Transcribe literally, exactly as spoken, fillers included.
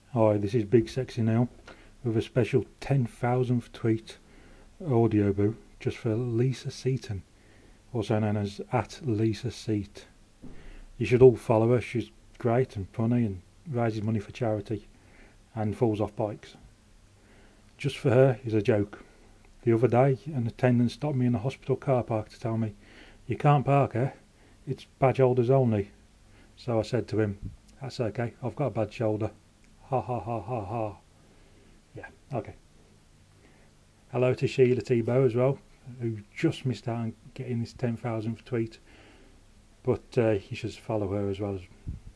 Hi, this is Big Sexy Neil with a special ten thousandth tweet audio boo just for Lisa Seaton, also known as at Lisa Seat. You should all follow her. She's great and funny and raises money for charity and falls off bikes. Just for her is a joke. The other day an attendant stopped me in the hospital car park to tell me, "You can't park here, it's badge holders only." So I said to him, "That's okay, I've got a bad shoulder." Ha ha ha ha ha. Yeah, okay. Hello to Sheila Tebow as well, who just missed out on getting this ten thousandth tweet. But uh, you should follow her as well as